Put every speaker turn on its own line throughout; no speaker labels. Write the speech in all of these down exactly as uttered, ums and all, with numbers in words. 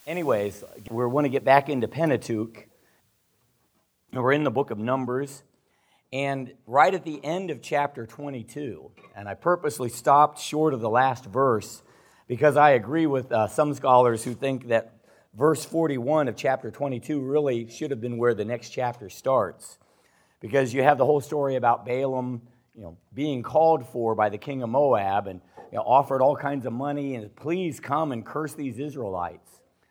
Anyways, we want to get back into Pentateuch. We're in the book of Numbers, and right at the end of chapter twenty-two, and I purposely stopped short of the last verse because I agree with uh, some scholars who think that verse forty-one of chapter twenty-two really should have been where the next chapter starts, because you have the whole story about Balaam, you know, being called for by the king of Moab and you know, offered all kinds of money and please come and curse these Israelites.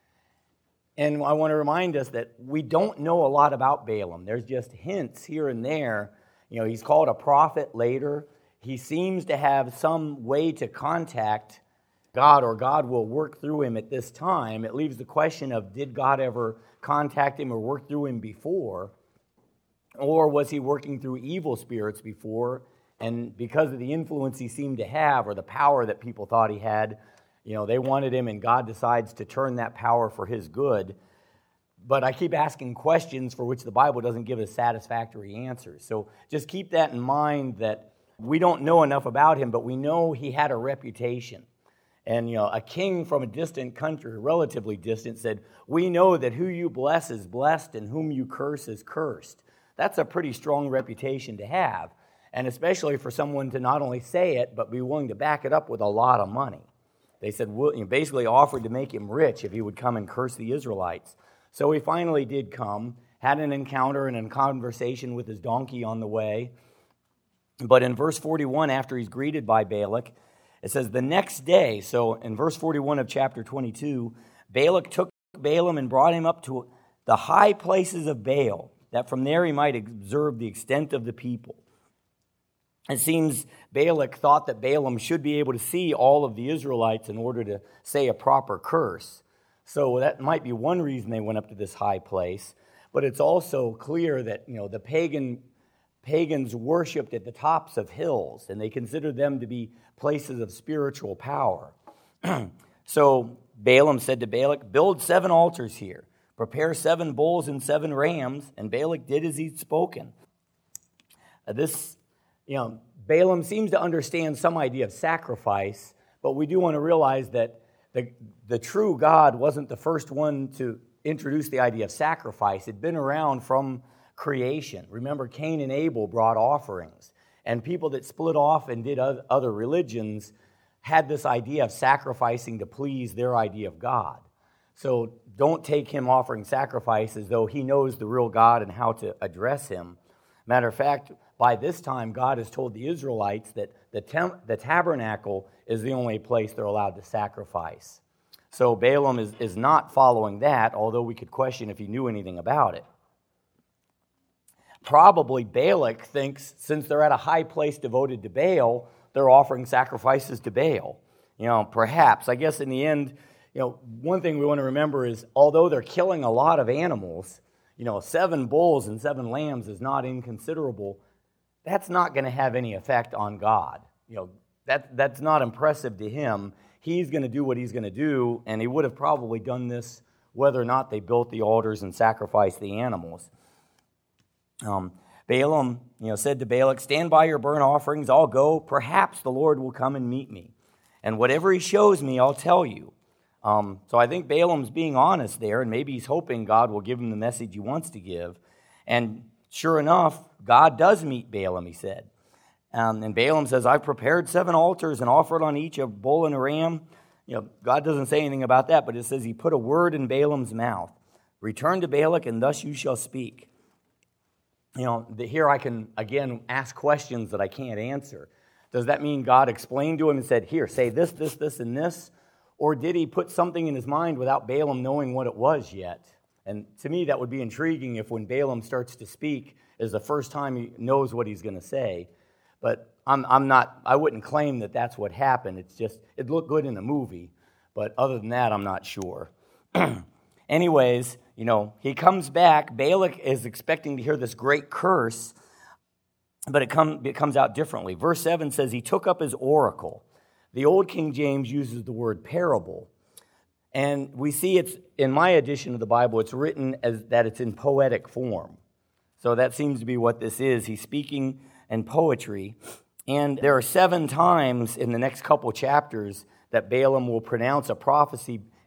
And I want to remind us that we don't know a lot about Balaam. There's just hints here and there. You know, he's called a prophet later. He seems to have some way to contact God, or God will work through him at this time. It leaves the question of, did God ever contact him or work through him before? Or was he working through evil spirits before? And because of the influence he seemed to have, or the power that people thought he had, you know, they wanted him, and God decides to turn that power for his good. But I keep asking questions for which the Bible doesn't give us satisfactory answers. So just keep that in mind, that we don't know enough about him, but we know he had a reputation. And, you know, a king from a distant country, relatively distant, said, "We know that who you bless is blessed and whom you curse is cursed." That's a pretty strong reputation to have, and especially for someone to not only say it, but be willing to back it up with a lot of money. They said, well, you know, basically offered to make him rich if he would come and curse the Israelites. So he finally did come, had an encounter and a conversation with his donkey on the way. But in verse forty-one, after he's greeted by Balak, it says, the next day, so in verse forty-one of chapter twenty-two, Balak took Balaam and brought him up to the high places of Baal, that from there he might observe the extent of the people. It seems Balak thought that Balaam should be able to see all of the Israelites in order to say a proper curse. So that might be one reason they went up to this high place. But it's also clear that, you know, the pagan pagans worshipped at the tops of hills, and they considered them to be places of spiritual power. So Balaam said to Balak, "Build seven altars here, prepare seven bulls and seven rams," and Balak did as he'd spoken. Uh, this You know, Balaam seems to understand some idea of sacrifice, but we do want to realize that the, the true God wasn't the first one to introduce the idea of sacrifice. It'd been around from creation. Remember, Cain and Abel brought offerings, and people that split off and did other religions had this idea of sacrificing to please their idea of God. So don't take him offering sacrifice as though he knows the real God and how to address him. Matter of fact, by this time, God has told the Israelites that the, tem- the tabernacle is the only place they're allowed to sacrifice. So Balaam is, is not following that, although we could question if he knew anything about it. Probably Balak thinks since they're at a high place devoted to Baal, they're offering sacrifices to Baal. You know, perhaps. I guess in the end, you know, one thing we want to remember is although they're killing a lot of animals, you know, seven bulls and seven lambs is not inconsiderable. That's not going to have any effect on God. You know, that that's not impressive to him. He's going to do what he's going to do, and he would have probably done this whether or not they built the altars and sacrificed the animals. Um, Balaam, you know, said to Balak, "Stand by your burnt offerings. I'll go. Perhaps the Lord will come and meet me, and whatever he shows me, I'll tell you." Um, so I think Balaam's being honest there, and maybe he's hoping God will give him the message he wants to give. And sure enough, God does meet Balaam, he said. Um, and Balaam says, "I've prepared seven altars and offered on each a bull and a ram." You know, God doesn't say anything about that, but it says he put a word in Balaam's mouth. "Return to Balak, and thus you shall speak." You know, the, here I can, again, ask questions that I can't answer. Does that mean God explained to him and said, "Here, say this, this, this, and this"? Or did he put something in his mind without Balaam knowing what it was yet? And to me, that would be intriguing if when Balaam starts to speak is the first time he knows what he's going to say. But I'm, I'm not, I wouldn't claim that that's what happened. It's just, it looked good in the movie. But other than that, I'm not sure. Anyways, you know, he comes back. Balak is expecting to hear this great curse, but it, come, it comes out differently. Verse seven says he took up his oracle. The old King James uses the word parable. And we see it's, in my edition of the Bible, it's written as that it's in poetic form. So that seems to be what this is. He's speaking in poetry. And there are seven times in the next couple chapters that Balaam will pronounce a prophecy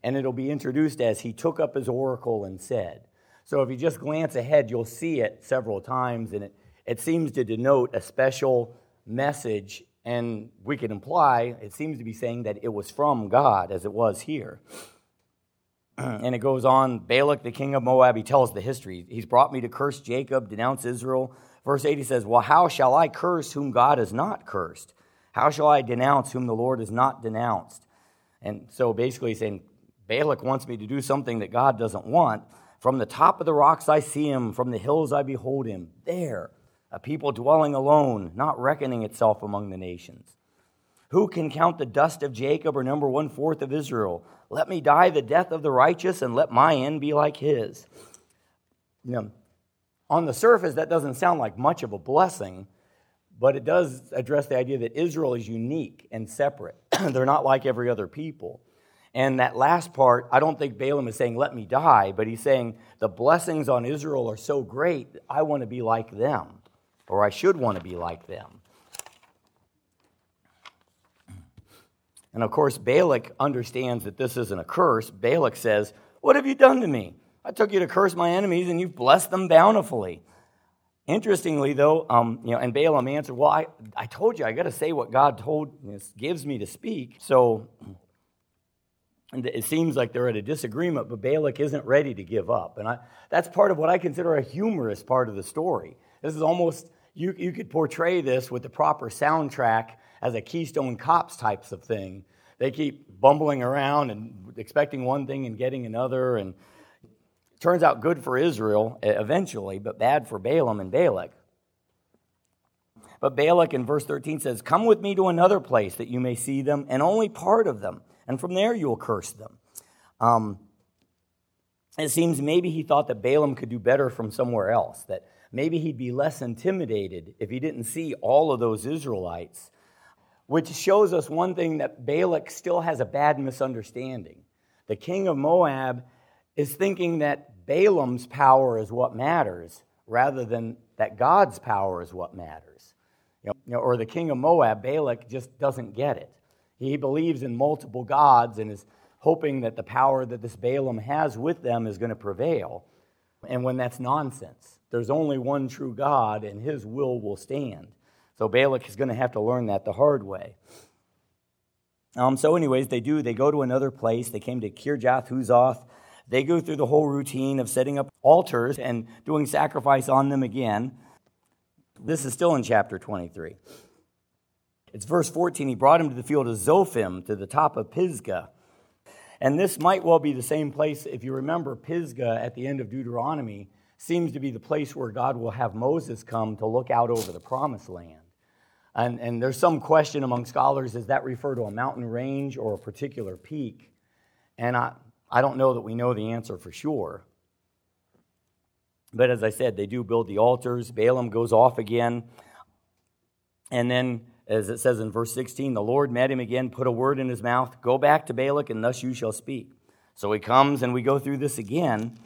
and it'll be introduced as he took up his oracle and said. So if you just glance ahead, you'll see it several times, and it, it seems to denote a special message, and we can imply it seems to be saying that it was from God, as it was here. And it goes on, Balak, the king of Moab, he tells the history. He's brought me to curse Jacob, denounce Israel. Verse eight, he says, well, how shall I curse whom God has not cursed? How shall I denounce whom the Lord has not denounced? And so basically he's saying, Balak wants me to do something that God doesn't want. From the top of the rocks I see him, from the hills I behold him. There, a people dwelling alone, not reckoning itself among the nations. Who can count the dust of Jacob or number one-fourth of Israel? Let me die the death of the righteous, and let my end be like his. You know, on the surface, that doesn't sound like much of a blessing, but it does address the idea that Israel is unique and separate. They're not like every other people. And that last part, I don't think Balaam is saying, let me die, but he's saying the blessings on Israel are so great, I want to be like them, or I should want to be like them. And of course, Balak understands that this isn't a curse. Balak says, what have you done to me? I took you to curse my enemies, and you've blessed them bountifully. Interestingly, though, um, you know, and Balaam answered, well, I, I told you, I got to say what God told gives me to speak. So it seems like they're at a disagreement, but Balak isn't ready to give up. And I, that's part of what I consider a humorous part of the story. This is almost, you, you could portray this with the proper soundtrack as a Keystone Cops types of thing. They keep bumbling around and expecting one thing and getting another, and it turns out good for Israel eventually, but bad for Balaam and Balak. But Balak in verse thirteen says, come with me to another place that you may see them, and only part of them, and from there you will curse them. Um, it seems maybe he thought that Balaam could do better from somewhere else, that maybe he'd be less intimidated if he didn't see all of those Israelites, which shows us one thing, that Balak still has a bad misunderstanding. The king of Moab is thinking that Balaam's power is what matters, rather than that God's power is what matters. You know, or the king of Moab, Balak, just doesn't get it. He believes in multiple gods and is hoping that the power that this Balaam has with them is going to prevail. And when that's nonsense, there's only one true God, and his will will stand. So Balak is going to have to learn that the hard way. Um, so anyways, they do. They go to another place. They came to Kirjath Huzoth. They go through the whole routine of setting up altars and doing sacrifice on them again. This is still in chapter twenty-three. It's verse fourteen. He brought him to the field of Zophim, to the top of Pisgah. And this might well be the same place. If you remember, Pisgah at the end of Deuteronomy seems to be the place where God will have Moses come to look out over the promised land. And, and there's some question among scholars, does that refer to a mountain range or a particular peak? And I, I don't know that we know the answer for sure. But as I said, they do build the altars. Balaam goes off again. And then, as it says in verse sixteen, the Lord met him again, put a word in his mouth, go back to Balak, and thus you shall speak. So he comes, and we go through this again.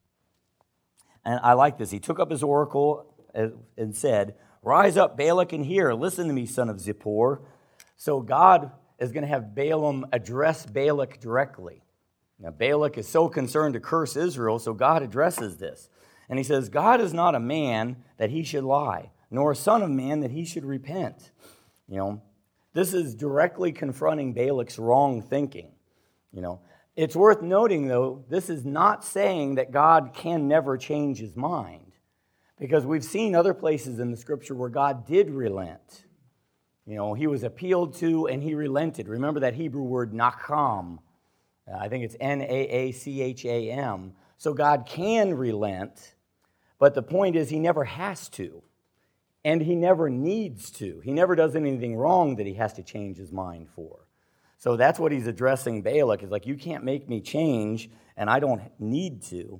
And I like this. He took up his oracle and said, rise up, Balak, and hear. Listen to me, son of Zippor. So God is going to have Balaam address Balak directly. Now, Balak is so concerned to curse Israel, so God addresses this. And he says, God is not a man that he should lie, nor a son of man that he should repent. You know, this is directly confronting Balak's wrong thinking. You know, it's worth noting, though, this is not saying that God can never change his mind. Because we've seen other places in the Scripture where God did relent. You know, he was appealed to and he relented. Remember that Hebrew word nacham. I think it's N A A C H A M. So God can relent, but the point is he never has to. And he never needs to. He never does anything wrong that he has to change his mind for. So that's what he's addressing Balak. Is like, you can't make me change, and I don't need to.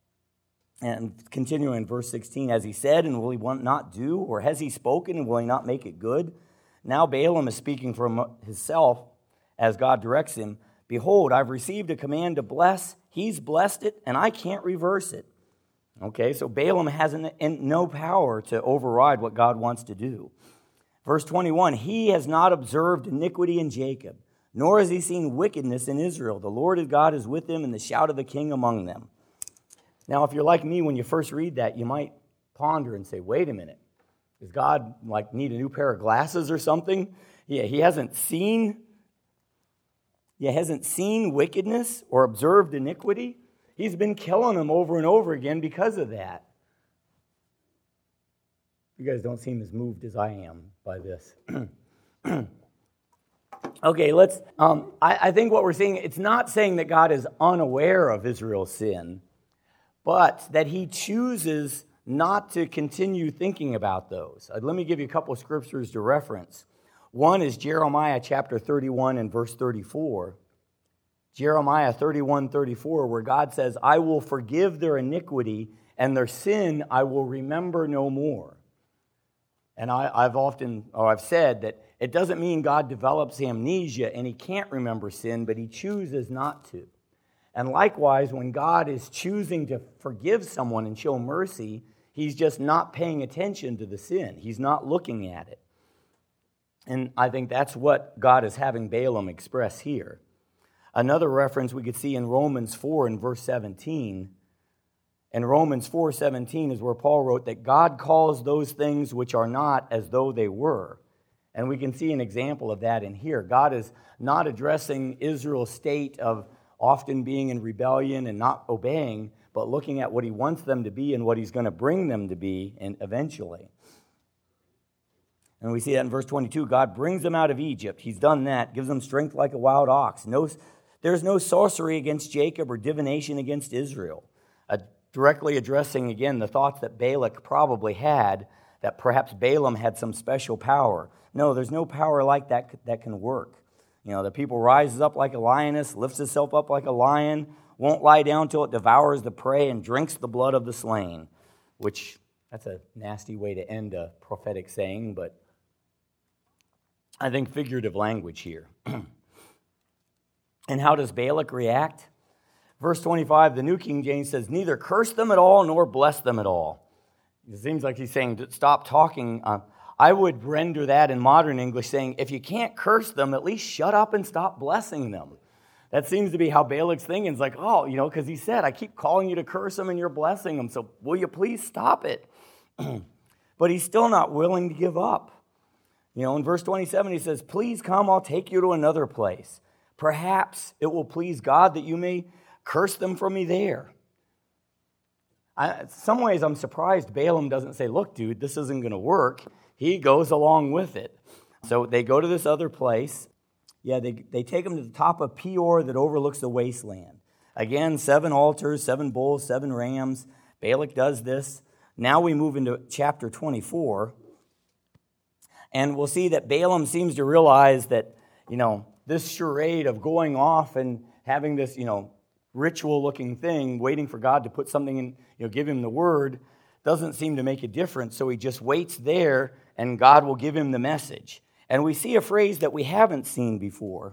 And continuing in verse sixteen, as he said, and will he not do? Or has he spoken, and will he not make it good? Now Balaam is speaking for himself as God directs him. Behold, I've received a command to bless. He's blessed it, and I can't reverse it. Okay, so Balaam has no power to override what God wants to do. Verse twenty-one, he has not observed iniquity in Jacob, nor has he seen wickedness in Israel. The Lord his God is with him, and the shout of the king among them. Now, if you're like me, when you first read that, you might ponder and say, wait a minute. Does God like need a new pair of glasses or something? Yeah, he hasn't seen, he hasn't seen wickedness or observed iniquity. He's been killing them over and over again because of that. You guys don't seem as moved as I am by this. Okay, let's, um, I, I think what we're seeing, it's not saying that God is unaware of Israel's sin, but that he chooses not to continue thinking about those. Uh, let me give you a couple of scriptures to reference. One is Jeremiah chapter thirty-one and verse thirty-four. Jeremiah thirty-one, thirty-four, where God says, I will forgive their iniquity, and their sin I will remember no more. And I, I've often, or I've said that it doesn't mean God develops amnesia and he can't remember sin, but he chooses not to. And likewise, when God is choosing to forgive someone and show mercy, he's just not paying attention to the sin. He's not looking at it. And I think that's what God is having Balaam express here. Another reference we could see in Romans four and verse seventeen. In Romans four seventeen is where Paul wrote that God calls those things which are not as though they were. And we can see an example of that in here. God is not addressing Israel's state of often being in rebellion and not obeying, but looking at what he wants them to be and what he's going to bring them to be and eventually. And we see that in verse twenty-two. God brings them out of Egypt. He's done that, gives them strength like a wild ox. No, there's no sorcery against Jacob or divination against Israel. A directly addressing, again, the thoughts that Balak probably had, that perhaps Balaam had some special power. No, there's no power like that that can work. You know, the people rises up like a lioness, lifts itself up like a lion, won't lie down till it devours the prey and drinks the blood of the slain, which, that's a nasty way to end a prophetic saying, but I think figurative language here. And how does Balak react? Verse twenty-five, the New King James says, neither curse them at all nor bless them at all. It seems like he's saying, stop talking. Uh, I would render that in modern English saying, if you can't curse them, at least shut up and stop blessing them. That seems to be how Balak's thinking. It's like, oh, you know, because he said, I keep calling you to curse them and you're blessing them, so will you please stop it? But he's still not willing to give up. You know, in verse twenty-seven, he says, please come, I'll take you to another place. Perhaps it will please God that you may curse them from me there. I, in some ways, I'm surprised Balaam doesn't say, look, dude, this isn't going to work. He goes along with it. So they go to this other place. Yeah, they, they take him to the top of Peor that overlooks the wasteland. Again, seven altars, seven bulls, seven rams. Balak does this. Now we move into chapter twenty-four. And we'll see that Balaam seems to realize that, you know, this charade of going off and having this, you know, ritual-looking thing, waiting for God to put something in, you know, give him the word, doesn't seem to make a difference. So he just waits there, and God will give him the message. And we see a phrase that we haven't seen before.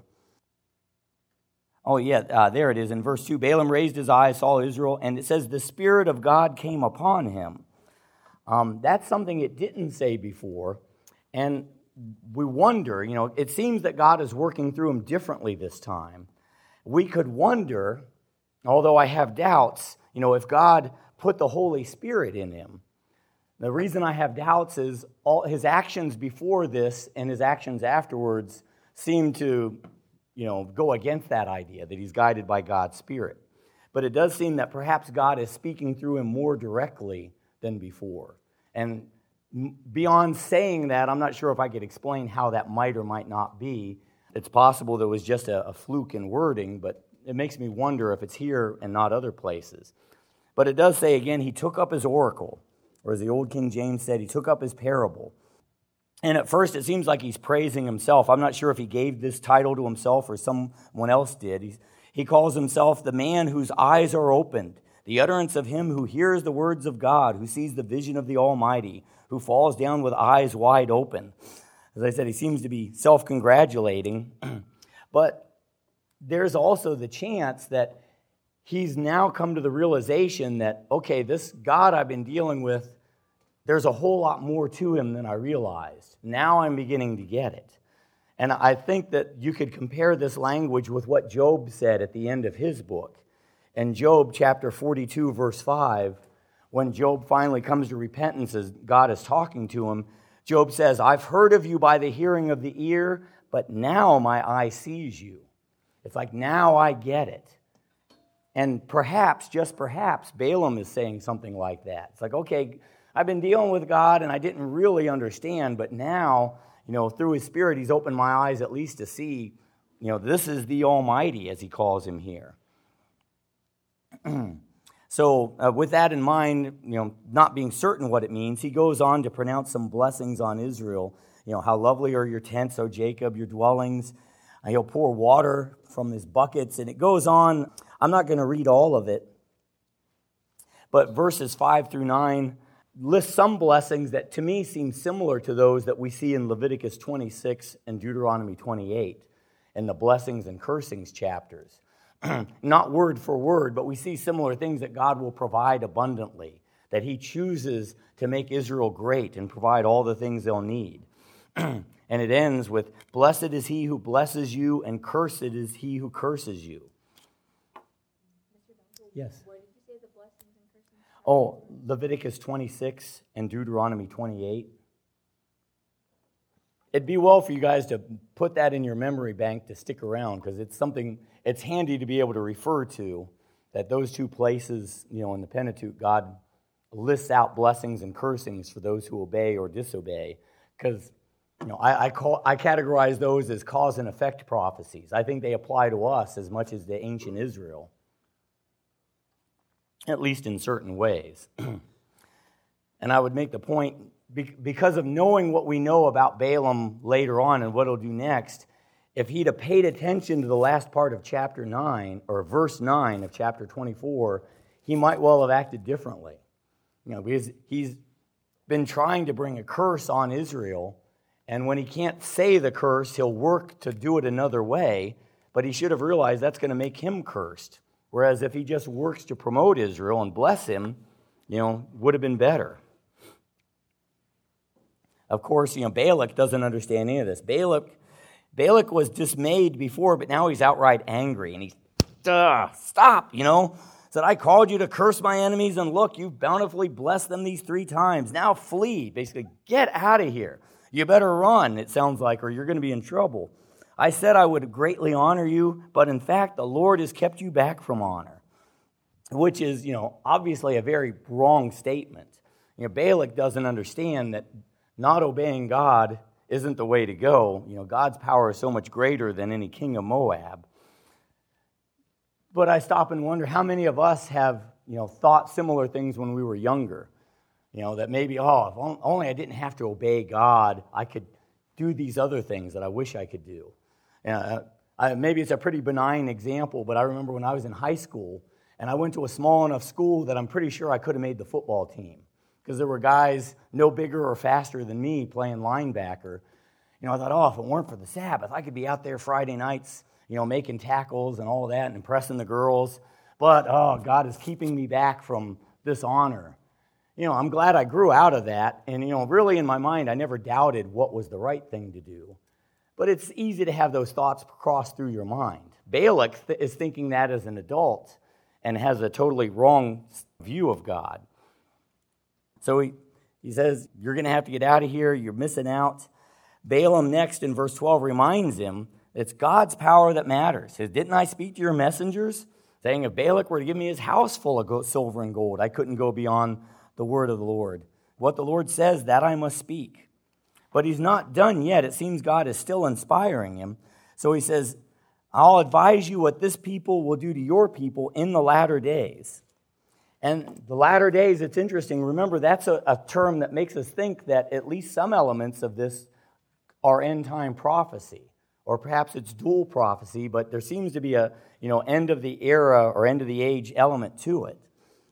Oh, yeah, uh, there it is in verse two. Balaam raised his eyes, saw Israel, and it says, the Spirit of God came upon him. Um, that's something it didn't say before. And we wonder, you know, it seems that God is working through him differently this time. We could wonder, although I have doubts, you know, if God put the Holy Spirit in him. The reason I have doubts is all his actions before this and his actions afterwards seem to, you know, go against that idea, that he's guided by God's Spirit. But it does seem that perhaps God is speaking through him more directly than before. And beyond saying that, I'm not sure if I could explain how that might or might not be. It's possible there was just a, a fluke in wording, but it makes me wonder if it's here and not other places. But it does say, again, he took up his oracle, or as the old King James said, he took up his parable. And at first it seems like he's praising himself. I'm not sure if he gave this title to himself or someone else did. He's, he calls himself the man whose eyes are opened, the utterance of him who hears the words of God, who sees the vision of the Almighty, who falls down with eyes wide open. As I said, he seems to be self-congratulating. But there's also the chance that he's now come to the realization that, okay, this God I've been dealing with, there's a whole lot more to him than I realized. Now I'm beginning to get it. And I think that you could compare this language with what Job said at the end of his book. In Job chapter forty-two, verse five, when Job finally comes to repentance as God is talking to him, Job says, I've heard of you by the hearing of the ear, but now my eye sees you. It's like, now I get it. And perhaps, just perhaps, Balaam is saying something like that. It's like, okay, I've been dealing with God and I didn't really understand, but now, you know, through his Spirit, he's opened my eyes at least to see, you know, this is the Almighty, as he calls him here. So uh, with that in mind, you know, not being certain what it means, he goes on to pronounce some blessings on Israel. You know, how lovely are your tents, O Jacob, your dwellings. And he'll pour water from his buckets. And it goes on. I'm not going to read all of it. But verses five through nine list some blessings that to me seem similar to those that we see in Leviticus twenty-six and Deuteronomy twenty-eight in the blessings and cursings chapters. Not word for word, but we see similar things that God will provide abundantly, that he chooses to make Israel great and provide all the things they'll need. And it ends with, blessed is he who blesses you, and cursed is he who curses you. Yes.
Where did you say the blessings and cursings?
Oh, Leviticus twenty-six and Deuteronomy twenty-eight. It'd be well for you guys to put that in your memory bank to stick around, because it's something, it's handy to be able to refer to, that those two places, you know, in the Pentateuch, God lists out blessings and cursings for those who obey or disobey, because, you know, I, I call I categorize those as cause and effect prophecies. I think they apply to us as much as the ancient Israel, at least in certain ways. And I would make the point, because of knowing what we know about Balaam later on and what he'll do next, if he'd have paid attention to the last part of chapter nine, or verse nine of chapter twenty-four, he might well have acted differently. You know, because he's been trying to bring a curse on Israel, and when he can't say the curse, he'll work to do it another way, but he should have realized that's going to make him cursed. Whereas if he just works to promote Israel and bless him, you know, would have been better. Of course, you know, Balak doesn't understand any of this. Balak, Balak was dismayed before, but now he's outright angry. And he's, Duh, stop, you know. Said, I called you to curse my enemies, and look, you've bountifully blessed them these three times. Now flee. Basically, get out of here. You better run, it sounds like, or you're going to be in trouble. I said I would greatly honor you, but in fact, the Lord has kept you back from honor. Which is, you know, obviously a very wrong statement. You know, Balak doesn't understand that not obeying God isn't the way to go. You know, God's power is so much greater than any king of Moab. But I stop and wonder how many of us have, you know, thought similar things when we were younger. You know, that maybe, oh, if only I didn't have to obey God, I could do these other things that I wish I could do. Uh, I, maybe it's a pretty benign example, but I remember when I was in high school, and I went to a small enough school that I'm pretty sure I could have made the football team, because there were guys no bigger or faster than me playing linebacker. You know, I thought, oh, if it weren't for the Sabbath, I could be out there Friday nights, you know, making tackles and all that and impressing the girls. But, oh, God is keeping me back from this honor. You know, I'm glad I grew out of that. And, you know, really in my mind, I never doubted what was the right thing to do. But it's easy to have those thoughts cross through your mind. Balak th- is thinking that as an adult and has a totally wrong view of God. So he, he says, you're going to have to get out of here. You're missing out. Balaam next in verse twelve reminds him it's God's power that matters. He says, didn't I speak to your messengers, saying if Balak were to give me his house full of gold, silver and gold, I couldn't go beyond the word of the Lord. What the Lord says, that I must speak. But he's not done yet. It seems God is still inspiring him. So he says, I'll advise you what this people will do to your people in the latter days. And the latter days, it's interesting. Remember, that's a, a term that makes us think that at least some elements of this are end-time prophecy. Or perhaps it's dual prophecy, but there seems to be a, you know, end of the era or end of the age element to it.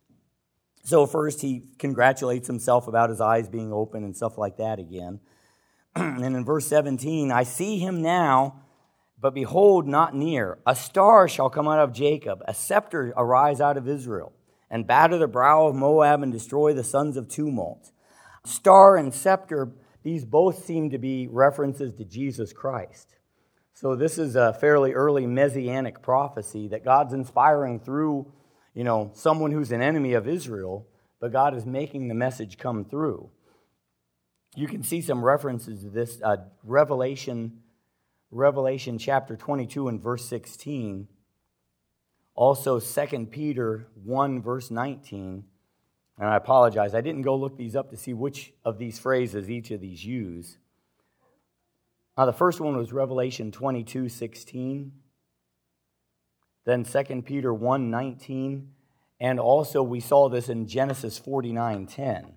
So first he congratulates himself about his eyes being open and stuff like that again. And in verse seventeen, I see him now, but behold, not near. A star shall come out of Jacob, a scepter arise out of Israel, and batter the brow of Moab and destroy the sons of tumult. Star and scepter these both seem to be references to Jesus Christ. So this is a fairly early messianic prophecy that God's inspiring through, you know, someone who's an enemy of Israel, but God is making the message come through. You can see some references to this, uh, Revelation, Revelation chapter twenty-two and verse sixteen. Also, Second Peter one, verse nineteen. And I apologize, I didn't go look these up to see which of these phrases each of these use. Now, the first one was Revelation twenty-two, sixteen. Then Second Peter one, nineteen. And also we saw this in Genesis forty-nine, ten.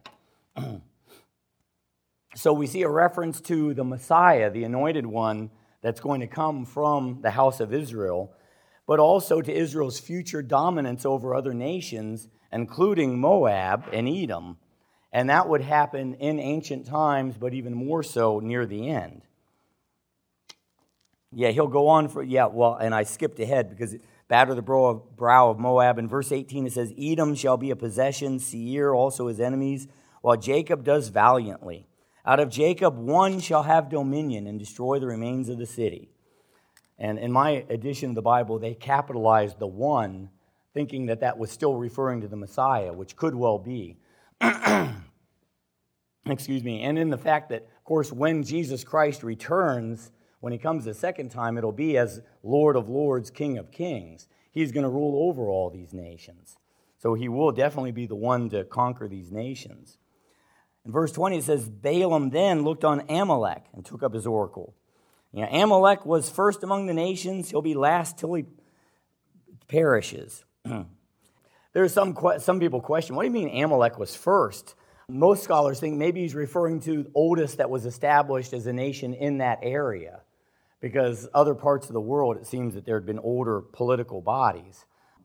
So we see a reference to the Messiah, the anointed one that's going to come from the house of Israel, but also to Israel's future dominance over other nations, including Moab and Edom. And that would happen in ancient times, but even more so near the end. Yeah, he'll go on for, yeah, well, and I skipped ahead because batter the brow of Moab. In verse eighteen it says, Edom shall be a possession, Seir also his enemies, while Jacob does valiantly. Out of Jacob one shall have dominion and destroy the remains of the city. And in my edition of the Bible, they capitalized the one, thinking that that was still referring to the Messiah, which could well be. Excuse me. And in the fact that, of course, when Jesus Christ returns, when he comes the second time, it'll be as Lord of Lords, King of Kings. He's going to rule over all these nations. So he will definitely be the one to conquer these nations. In verse twenty, it says, Balaam then looked on Amalek and took up his oracle. You know, Amalek was first among the nations. He'll be last till he perishes. There's some some people question, what do you mean Amalek was first? Most scholars think maybe he's referring to the oldest that was established as a nation in that area, because other parts of the world, it seems that there had been older political bodies.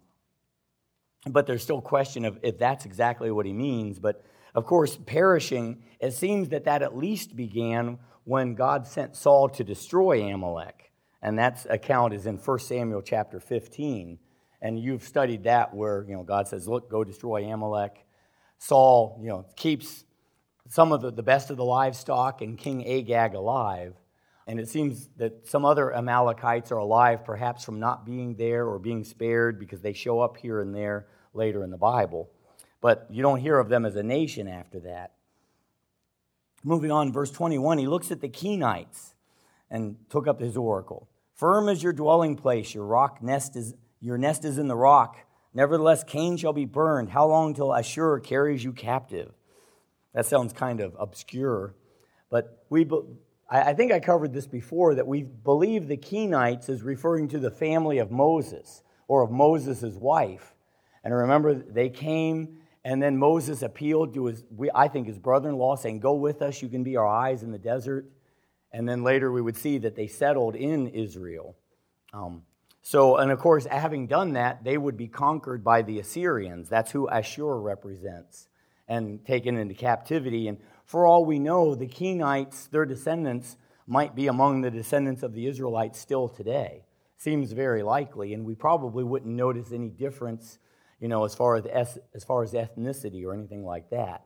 But there's still question of if that's exactly what he means. But, of course, perishing, it seems that that at least began when God sent Saul to destroy Amalek. And that account is in First Samuel chapter fifteen. And you've studied that where, you know, God says, look, go destroy Amalek. Saul, you know, keeps some of the, the best of the livestock and King Agag alive. And it seems that some other Amalekites are alive, perhaps from not being there or being spared because they show up here and there later in the Bible. But you don't hear of them as a nation after that. Moving on, verse twenty-one, he looks at the Kenites and took up his oracle. Firm is your dwelling place, your rock nest is your nest is in the rock. Nevertheless, Cain shall be burned. How long till Ashur carries you captive? That sounds kind of obscure, but we. I think I covered this before, that we believe the Kenites is referring to the family of Moses or of Moses' wife. And remember, they came, and then Moses appealed to his, I think, his brother-in-law, saying, go with us, you can be our eyes in the desert. And then later we would see that they settled in Israel. Um, so, and of course, having done that, they would be conquered by the Assyrians. That's who Ashur represents, and taken into captivity. And for all we know, the Kenites, their descendants, might be among the descendants of the Israelites still today. Seems very likely, and we probably wouldn't notice any difference, you know, as far as as far as ethnicity or anything like that.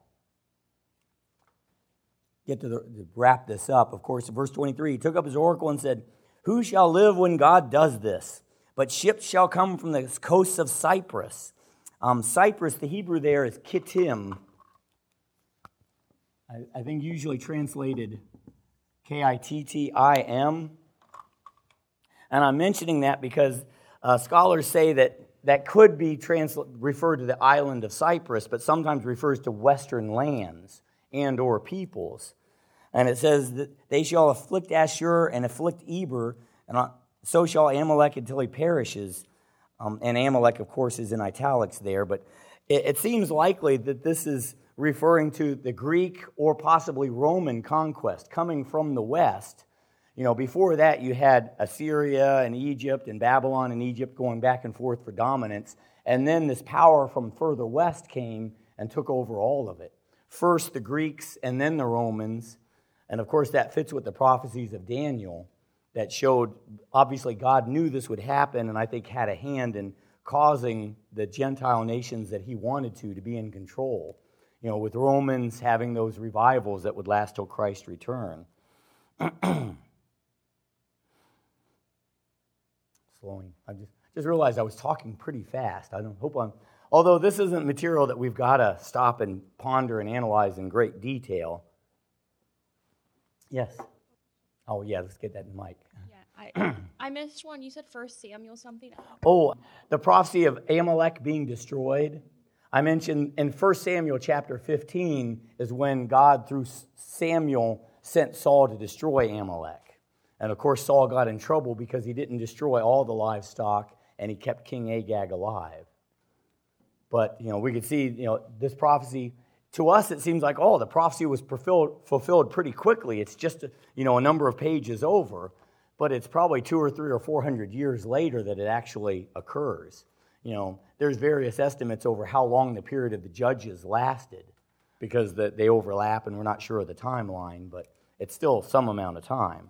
Get to, the, to wrap this up. Of course, verse twenty-three, he took up his oracle and said, who shall live when God does this? But ships shall come from the coasts of Cyprus. Um, Cyprus, the Hebrew there is Kittim. I, I think usually translated K I T T I M. And I'm mentioning that because uh, scholars say that that could be transla- referred to the island of Cyprus, but sometimes refers to western lands and or peoples. And it says that they shall afflict Ashur and afflict Eber, and so shall Amalek until he perishes. Um, and Amalek, of course, is in italics there, but it, it seems likely that this is referring to the Greek or possibly Roman conquest coming from the west. You know, before that you had Assyria and Egypt and Babylon and Egypt going back and forth for dominance, and then this power from further west came and took over all of it. First the Greeks and then the Romans, and of course that fits with the prophecies of Daniel that showed, obviously God knew this would happen, and I think had a hand in causing the Gentile nations that he wanted to to be in control. you know, with Romans having those revivals that would last till Christ's return. Slowing. I just just realized I was talking pretty fast. I don't hope I'm. Although this isn't material that we've got to stop and ponder and analyze in great detail. Yes. Oh yeah, let's get that mic.
Yeah, I I missed one. You said First Samuel something.
Oh, the prophecy of Amalek being destroyed. I mentioned in First Samuel chapter fifteen is when God, through Samuel, sent Saul to destroy Amalek. And of course, Saul got in trouble because he didn't destroy all the livestock and he kept King Agag alive. But, you know, we could see, you know, this prophecy, to us it seems like, oh, the prophecy was fulfilled, fulfilled pretty quickly. It's just, you know, a number of pages over. But it's probably two or three or four hundred years later that it actually occurs. You know, there's various estimates over how long the period of the judges lasted because the, they overlap and we're not sure of the timeline, but it's still some amount of time.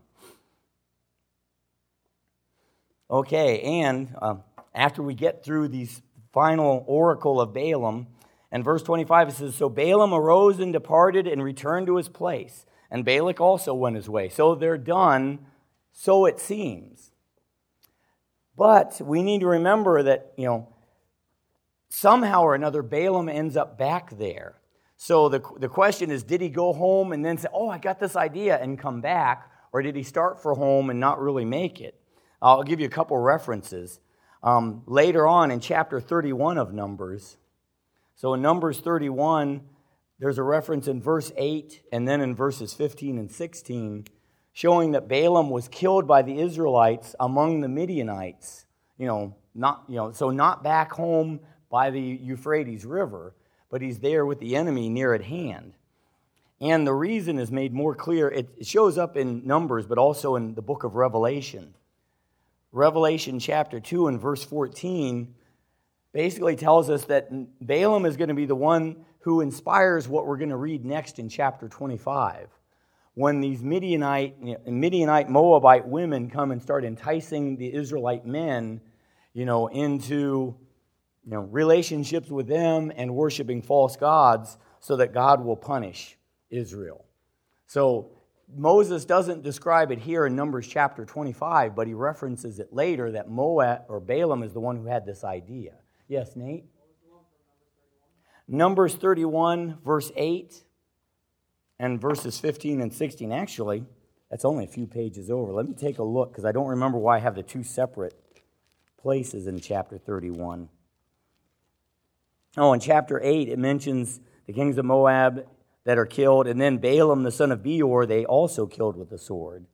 Okay, and uh, after we get through these final oracle of Balaam, and verse twenty-five it says, "So Balaam arose and departed and returned to his place, and Balak also went his way." So they're done, so it seems. But we need to remember that, you know, somehow or another Balaam ends up back there. So the, the question is, did he go home and then say, oh, I got this idea and come back, or did he start for home and not really make it? I'll give you a couple references. Um, later on in chapter thirty-one of Numbers, so in Numbers thirty-one, there's a reference in verse eight and then in verses fifteen and sixteen, showing that Balaam was killed by the Israelites among the Midianites. You know, not you know, so not back home by the Euphrates River, but he's there with the enemy near at hand. And the reason is made more clear. It shows up in Numbers, but also in the book of Revelation. Revelation chapter two and verse fourteen basically tells us that Balaam is going to be the one who inspires what we're going to read next in chapter twenty-five. When these Midianite, Midianite Moabite women come and start enticing the Israelite men, you know, into, you know, relationships with them and worshiping false gods so that God will punish Israel. So Moses doesn't describe it here in Numbers chapter twenty-five, but he references it later that Moab or Balaam is the one who had this idea. Yes, Nate? Numbers thirty-one, verse eight, and verses fifteen and sixteen. Actually, that's only a few pages over. Let me take a look, because I don't remember why I have the two separate places in chapter thirty-one. Oh, in chapter eight, it mentions the kings of Moab that are killed, and then Balaam, the son of Beor, they also killed with the sword.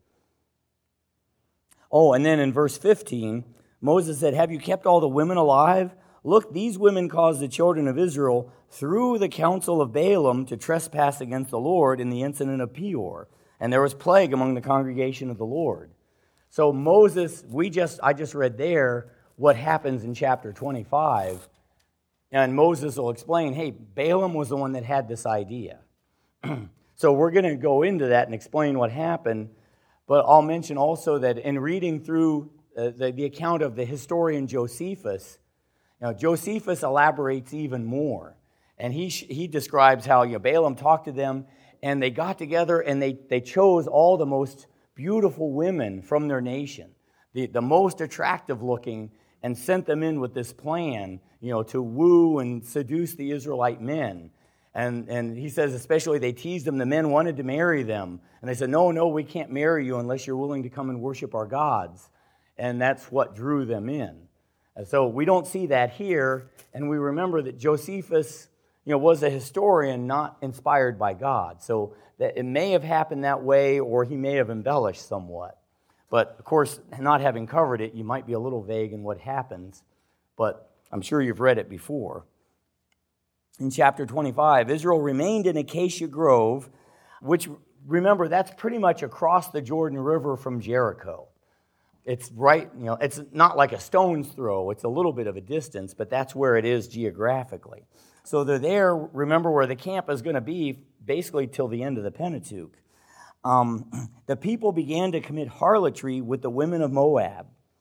Oh, and then in verse fifteen, Moses said, "Have you kept all the women alive? Look, these women caused the children of Israel, through the counsel of Balaam, to trespass against the Lord in the incident of Peor. And there was plague among the congregation of the Lord." So Moses, we just I just read there what happens in chapter twenty-five. And Moses will explain, hey, Balaam was the one that had this idea. So we're going to go into that and explain what happened. But I'll mention also that in reading through uh, the, the account of the historian Josephus, you know, Josephus elaborates even more. And he he describes how, you know, Balaam talked to them, and they got together and they, they chose all the most beautiful women from their nation, the, the most attractive looking, and sent them in with this plan, you know, to woo and seduce the Israelite men. And and he says especially they teased them. The men wanted to marry them. And they said, no, no, we can't marry you unless you're willing to come and worship our gods. And that's what drew them in. And so we don't see that here. And we remember that Josephus, you know, was a historian not inspired by God. So that it may have happened that way, or he may have embellished somewhat. But, of course, not having covered it, you might be a little vague in what happens. But I'm sure you've read it before. In chapter twenty-five, Israel remained in Acacia Grove, which, remember, that's pretty much across the Jordan River from Jericho. It's right, you know, it's not like a stone's throw. It's a little bit of a distance, but that's where it is geographically. So they're there, remember, where the camp is going to be basically till the end of the Pentateuch. Um, the people began to commit harlotry with the women of Moab.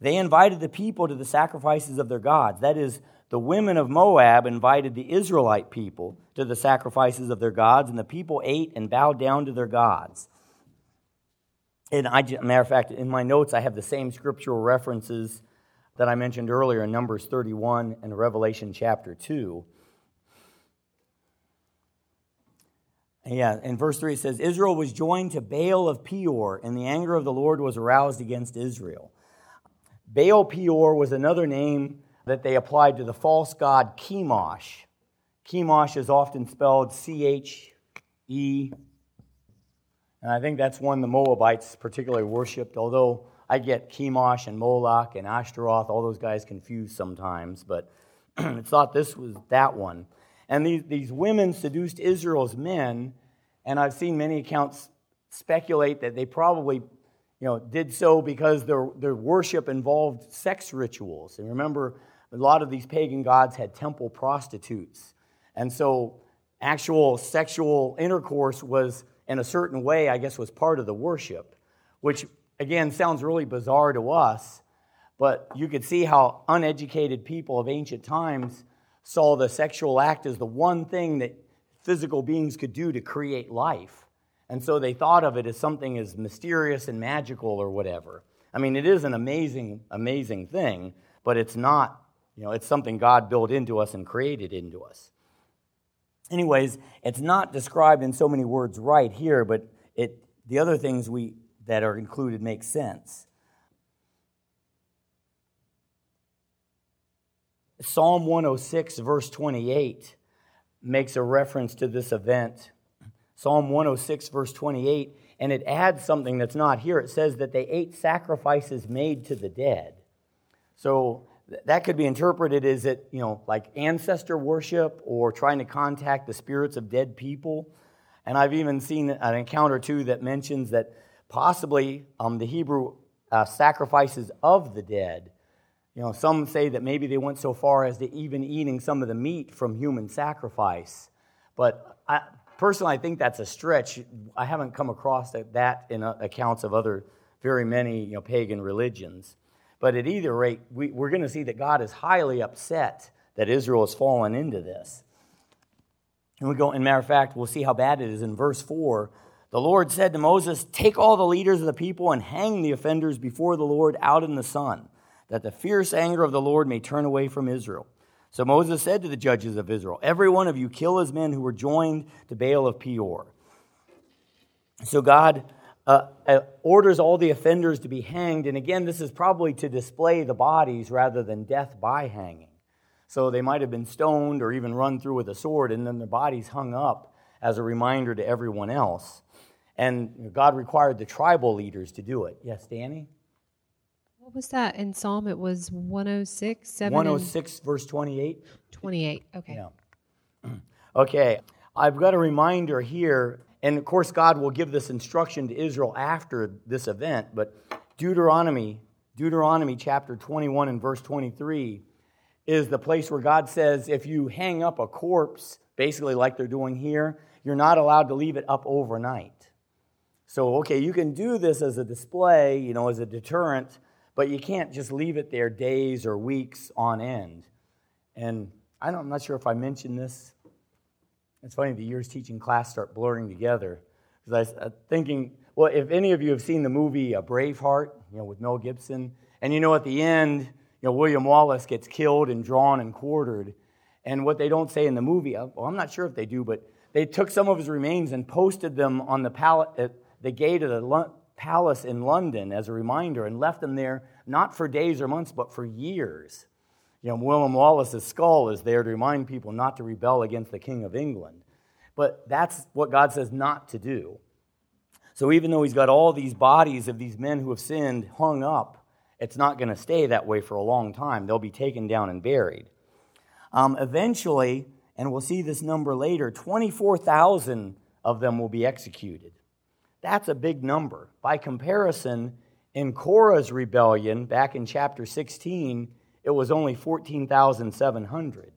they invited the people to the sacrifices of their gods. That is, the women of Moab invited the Israelite people to the sacrifices of their gods, and the people ate and bowed down to their gods. And I, matter of fact, in my notes, I have the same scriptural references that I mentioned earlier in Numbers thirty-one and Revelation chapter two. Yeah, in verse three it says, Israel was joined to Baal of Peor, and the anger of the Lord was aroused against Israel. Baal Peor was another name that they applied to the false god Chemosh. Chemosh is often spelled C H E, and I think that's one the Moabites particularly worshipped, although I get Chemosh and Moloch and Ashtaroth, all those guys confused sometimes, but it's thought this was that one. And these, these women seduced Israel's men, and I've seen many accounts speculate that they probably, you know, did so because their, their worship involved sex rituals. And remember, a lot of these pagan gods had temple prostitutes. And so actual sexual intercourse was, in a certain way, I guess, was part of the worship, which, again, sounds really bizarre to us, but you could see how uneducated people of ancient times saw the sexual act as the one thing that physical beings could do to create life. And so they thought of it as something as mysterious and magical or whatever. I mean, it is an amazing, amazing thing, but it's not, you know, it's something God built into us and created into us. Anyways, it's not described in so many words right here, but it the other things we that are included make sense. Psalm one oh six, verse twenty-eight, makes a reference to this event. Psalm one oh six, verse twenty-eight, and it adds something that's not here. It says that they ate sacrifices made to the dead. So that could be interpreted as it, you know, like ancestor worship or trying to contact the spirits of dead people. And I've even seen an account or two that mentions that possibly um, the Hebrew uh, sacrifices of the dead. You know, some say that maybe they went so far as to even eating some of the meat from human sacrifice. But I, personally, I think that's a stretch. I haven't come across that in accounts of other very many, you know, pagan religions. But at either rate, we, we're going to see that God is highly upset that Israel has fallen into this. And we go, and matter of fact, we'll see how bad it is in verse four. The Lord said to Moses, "Take all the leaders of the people and hang the offenders before the Lord out in the sun, that the fierce anger of the Lord may turn away from Israel." So Moses said to the judges of Israel, "Every one of you kill his men who were joined to Baal of Peor." So God uh, uh, orders all the offenders to be hanged. And again, this is probably to display the bodies rather than death by hanging. So they might have been stoned or even run through with a sword, and then their bodies hung up as a reminder to everyone else. And God required the tribal leaders to do it. Yes, Danny?
What was that in Psalm? It was one oh six, seven
one oh six, verse twenty-eight?
twenty-eight, okay.
Yeah. Okay, I've got a reminder here, and of course God will give this instruction to Israel after this event, but Deuteronomy, Deuteronomy chapter twenty-one and verse twenty-three is the place where God says if you hang up a corpse, basically like they're doing here, you're not allowed to leave it up overnight. So, okay, you can do this as a display, you know, as a deterrent, but you can't just leave it there days or weeks on end. And I don't, I'm not sure if I mentioned this. It's funny, the years teaching class start blurring together. Because I was thinking, well, if any of you have seen the movie uh, Braveheart, you know, with Mel Gibson, and you know at the end, you know, William Wallace gets killed and drawn and quartered. And what they don't say in the movie, well, I'm not sure if they do, but they took some of his remains and posted them on the pal- at the gate of the Lo- palace in London as a reminder and left them there not for days or months, but for years. You know, William Wallace's skull is there to remind people not to rebel against the King of England. But that's what God says not to do. So even though he's got all these bodies of these men who have sinned hung up, it's not going to stay that way for a long time. They'll be taken down and buried. Um, eventually, and we'll see this number later, twenty-four thousand of them will be executed. That's a big number. By comparison, in Korah's rebellion, back in chapter sixteen, it was only fourteen thousand seven hundred.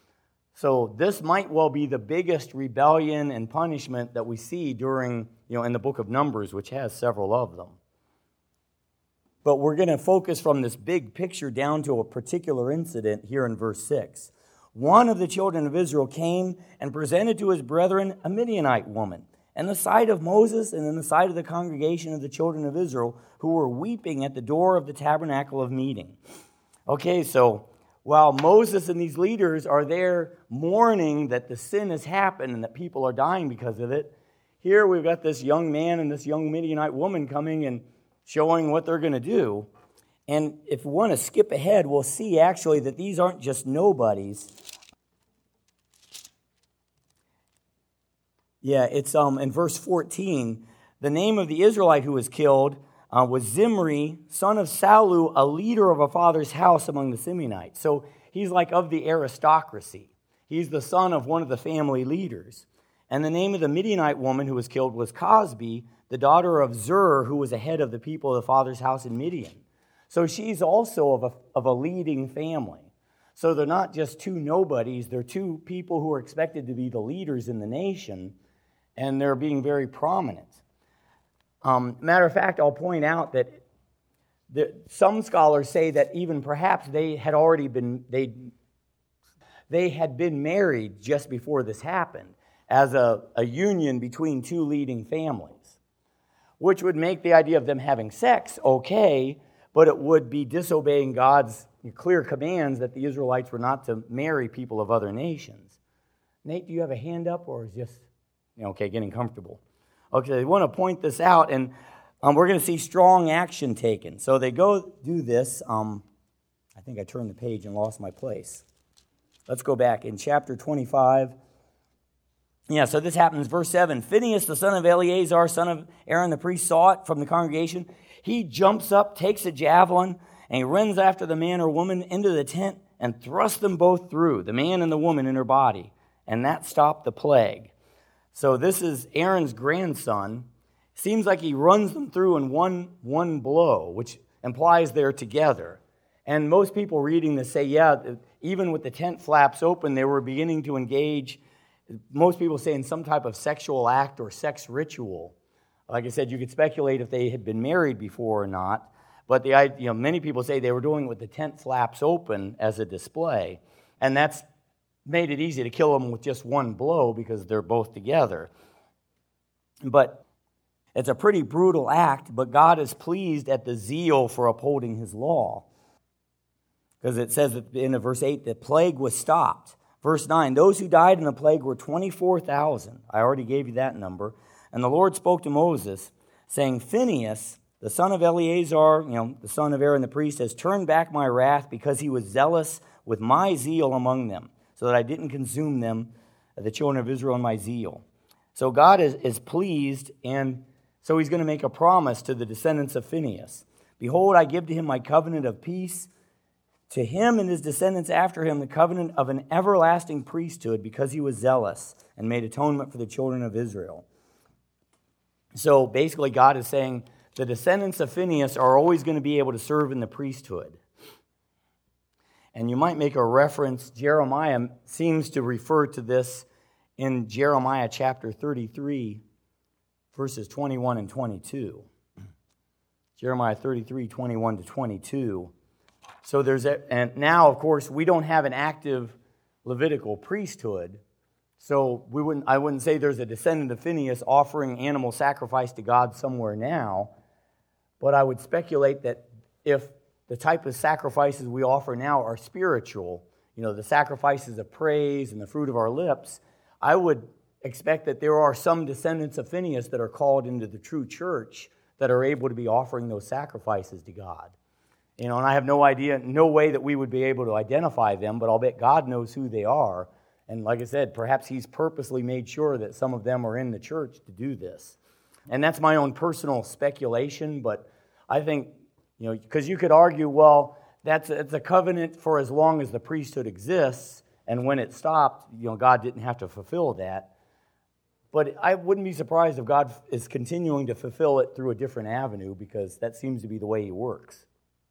So this might well be the biggest rebellion and punishment that we see during, you know, in the book of Numbers, which has several of them. But we're going to focus from this big picture down to a particular incident here in verse six. One of the children of Israel came and presented to his brethren a Midianite woman, in the sight of Moses and in the sight of the congregation of the children of Israel, who were weeping at the door of the tabernacle of meeting. Okay, so while Moses and these leaders are there mourning that the sin has happened and that people are dying because of it, here we've got this young man and this young Midianite woman coming and showing what they're going to do. And if we want to skip ahead, we'll see actually that these aren't just nobodies. Yeah, it's um in verse fourteen. The name of the Israelite who was killed uh, was Zimri, son of Salu, a leader of a father's house among the Simeonites. So he's like of the aristocracy. He's the son of one of the family leaders. And the name of the Midianite woman who was killed was Cosbi, the daughter of Zur, who was the head of the people of the father's house in Midian. So she's also of a, of a leading family. So they're not just two nobodies, they're two people who are expected to be the leaders in the nation, and they're being very prominent. Um, matter of fact, I'll point out that the, some scholars say that even perhaps they had already been, they, they had been married just before this happened, as a, a union between two leading families, which would make the idea of them having sex okay, but it would be disobeying God's clear commands that the Israelites were not to marry people of other nations. Nate, do you have a hand up, or is just, okay, getting comfortable? Okay, they want to point this out, and um, we're going to see strong action taken. So they go do this. Um, I think I turned the page and lost my place. Let's go back in chapter twenty-five. Yeah, so this happens, verse seven. Phinehas, the son of Eleazar, son of Aaron the priest, saw it from the congregation. He jumps up, takes a javelin, and he runs after the man or woman into the tent and thrusts them both through, the man and the woman in her body. And that stopped the plague. So this is Aaron's grandson. Seems like he runs them through in one, one blow, which implies they're together. And most people reading this say, yeah, even with the tent flaps open, they were beginning to engage, most people say, in some type of sexual act or sex ritual. Like I said, you could speculate if they had been married before or not. But the, you know, many people say they were doing it with the tent flaps open as a display. And that's made it easy to kill them with just one blow because they're both together. But it's a pretty brutal act, but God is pleased at the zeal for upholding his law. Because it says in verse eight, the plague was stopped. Verse nine, those who died in the plague were twenty-four thousand. I already gave you that number. And the Lord spoke to Moses, saying, Phinehas, the son of Eleazar, you know, the son of Aaron the priest, has turned back my wrath because he was zealous with my zeal among them, so that I didn't consume them, the children of Israel, in my zeal. So God is, is pleased, and so he's going to make a promise to the descendants of Phinehas. Behold, I give to him my covenant of peace, to him and his descendants after him the covenant of an everlasting priesthood, because he was zealous and made atonement for the children of Israel. So basically God is saying the descendants of Phinehas are always going to be able to serve in the priesthood. And you might make a reference, Jeremiah seems to refer to this in Jeremiah chapter thirty-three, verses twenty-one and twenty-two. Jeremiah thirty-three, twenty-one to twenty-two. So there's a, and now, of course, we don't have an active Levitical priesthood, so we wouldn't. I wouldn't say there's a descendant of Phinehas offering animal sacrifice to God somewhere now, but I would speculate that if the type of sacrifices we offer now are spiritual, you know, the sacrifices of praise and the fruit of our lips, I would expect that there are some descendants of Phinehas that are called into the true church that are able to be offering those sacrifices to God. You know, and I have no idea, no way that we would be able to identify them, but I'll bet God knows who they are. And like I said, perhaps he's purposely made sure that some of them are in the church to do this. And that's my own personal speculation, but I think, you know, because you could argue, well, that's a, it's a covenant for as long as the priesthood exists, and when it stopped, you know, God didn't have to fulfill that. But I wouldn't be surprised if God is continuing to fulfill it through a different avenue, because that seems to be the way he works.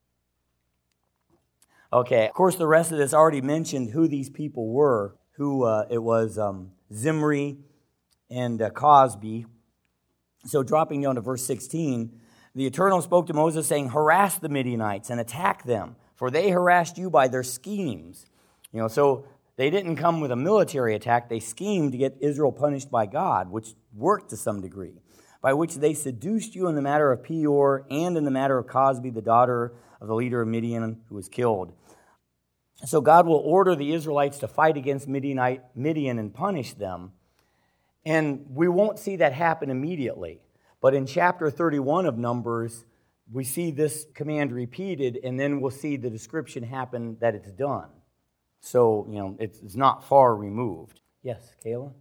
Okay, of course, the rest of this already mentioned who these people were. Who uh, it was um, Zimri and uh, Cosbi. So dropping down to verse sixteen, The Eternal spoke to Moses, saying, harass the Midianites and attack them, for they harassed you by their schemes. You know, so they didn't come with a military attack. They schemed to get Israel punished by God, which worked to some degree, by which they seduced you in the matter of Peor and in the matter of Cosbi, the daughter of the leader of Midian, who was killed. So God will order the Israelites to fight against Midianite, Midian and punish them. And we won't see that happen immediately. But in chapter thirty-one of Numbers, we see this command repeated, and then we'll see the description happen that it's done. So, you know, it's, it's not far removed. Yes, Kayla?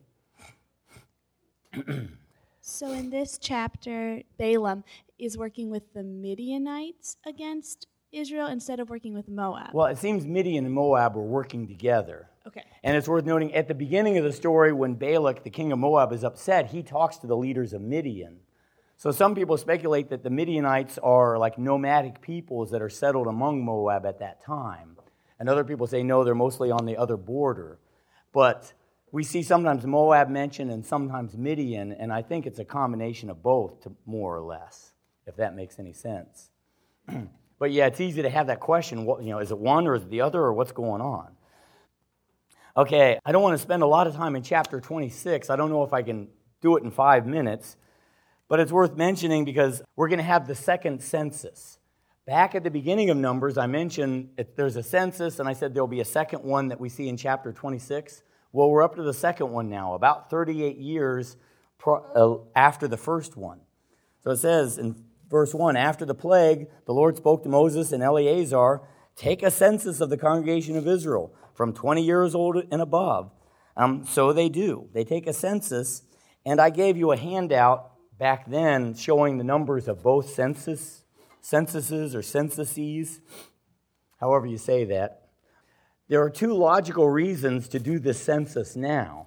So in this chapter, Balaam is working with the Midianites against Israel instead of working with Moab.
Well, it seems Midian and Moab were working together.
Okay.
And it's worth noting, at the beginning of the story, when Balak, the king of Moab, is upset, he talks to the leaders of Midian. So some people speculate that the Midianites are like nomadic peoples that are settled among Moab at that time. And other people say, no, they're mostly on the other border. But we see sometimes Moab mentioned and sometimes Midian, and I think it's a combination of both, to more or less, if that makes any sense. But yeah, it's easy to have that question, what, you know, is it one or is it the other, or what's going on? Okay, I don't want to spend a lot of time in chapter twenty-six. I don't know if I can do it in five minutes, but it's worth mentioning because we're going to have the second census. Back at the beginning of Numbers, I mentioned if there's a census, and I said there'll be a second one that we see in chapter twenty-six. Well, we're up to the second one now, about thirty-eight years after the first one. So it says in verse one, after the plague, the Lord spoke to Moses and Eleazar, take a census of the congregation of Israel from twenty years old and above. Um, so they do. They take a census, and I gave you a handout back then showing the numbers of both census, censuses or censuses, however you say that. There are two logical reasons to do this census now.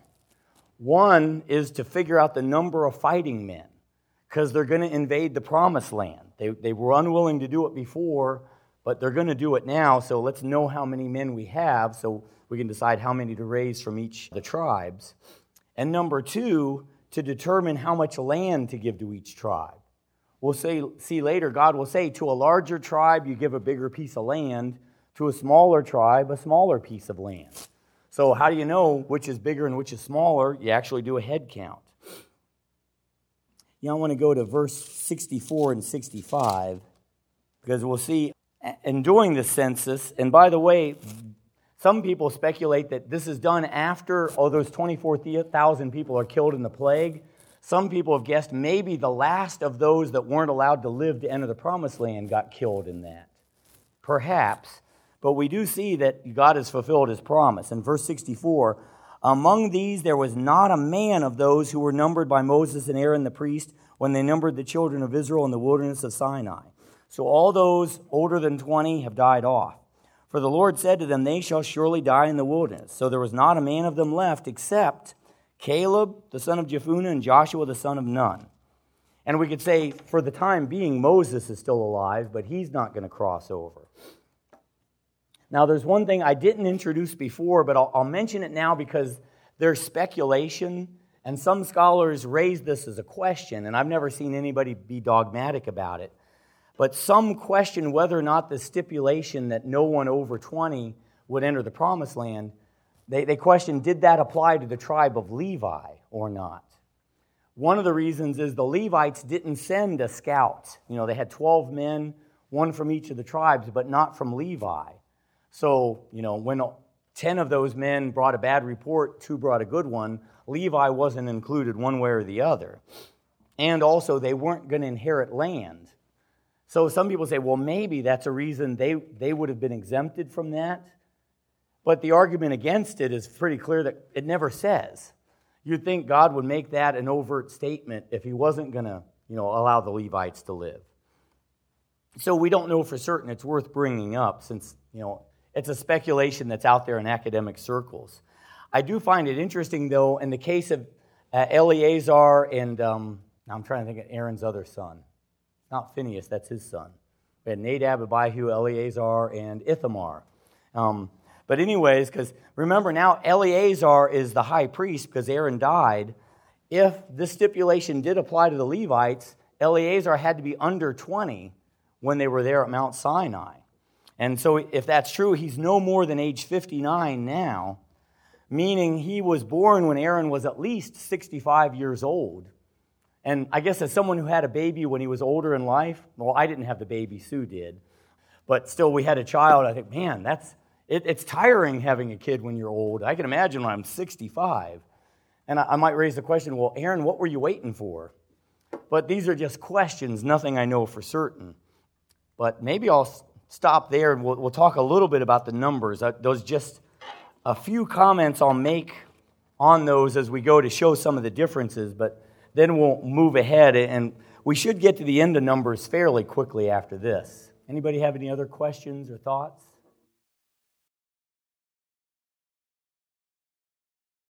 One is to figure out the number of fighting men, because they're going to invade the promised land. They, they were unwilling to do it before, but they're going to do it now, so let's know how many men we have so we can decide how many to raise from each of the tribes. And number two, to determine how much land to give to each tribe. We'll say, see later, God will say, to a larger tribe, you give a bigger piece of land. To a smaller tribe, a smaller piece of land. So how do you know which is bigger and which is smaller? You actually do a head count. You know, I want to go to verse sixty-four and sixty-five, because we'll see, in doing the census, and by the way, some people speculate that this is done after, oh, those twenty-four thousand people are killed in the plague. Some people have guessed maybe the last of those that weren't allowed to live to enter the promised land got killed in that. Perhaps. But we do see that God has fulfilled his promise. In verse sixty-four, among these there was not a man of those who were numbered by Moses and Aaron the priest when they numbered the children of Israel in the wilderness of Sinai. So all those older than twenty have died off. For the Lord said to them, they shall surely die in the wilderness. So there was not a man of them left except Caleb, the son of Jephunneh, and Joshua, the son of Nun. And we could say, for the time being, Moses is still alive, but he's not going to cross over. Now, there's one thing I didn't introduce before, but I'll, I'll mention it now because there's speculation, and some scholars raise this as a question, and I've never seen anybody be dogmatic about it. But some question whether or not the stipulation that no one over twenty would enter the promised land, they, they question, did that apply to the tribe of Levi or not? One of the reasons is the Levites didn't send a scout. You know, they had twelve men, one from each of the tribes, but not from Levi. So, you know, when ten of those men brought a bad report, two brought a good one, Levi wasn't included one way or the other. And also, they weren't going to inherit land. So some people say, well, maybe that's a reason they, they would have been exempted from that. But the argument against it is pretty clear that it never says. You'd think God would make that an overt statement if he wasn't going to, you know, allow the Levites to live. So we don't know for certain. It's worth bringing up since, you know, it's a speculation that's out there in academic circles. I do find it interesting, though, in the case of uh, Eleazar and, um, I'm trying to think of Aaron's other son. Not Phinehas, that's his son. We had Nadab, Abihu, Eleazar, and Ithamar. Um, but anyways, because remember now, Eleazar is the high priest because Aaron died. If this stipulation did apply to the Levites, Eleazar had to be under twenty when they were there at Mount Sinai. And so if that's true, he's no more than age fifty-nine now, meaning he was born when Aaron was at least sixty-five years old. And I guess as someone who had a baby when he was older in life, well, I didn't have the baby, Sue did, but still we had a child. I think, man, that's it, it's tiring having a kid when you're old. I can imagine when I'm sixty-five. And I, I might raise the question, well, Aaron, what were you waiting for? But these are just questions, nothing I know for certain. But maybe I'll stop there, and we'll, we'll talk a little bit about the numbers. Uh, those just a few comments I'll make on those as we go to show some of the differences, but then we'll move ahead, and we should get to the end of Numbers fairly quickly after this. Anybody have any other questions or thoughts?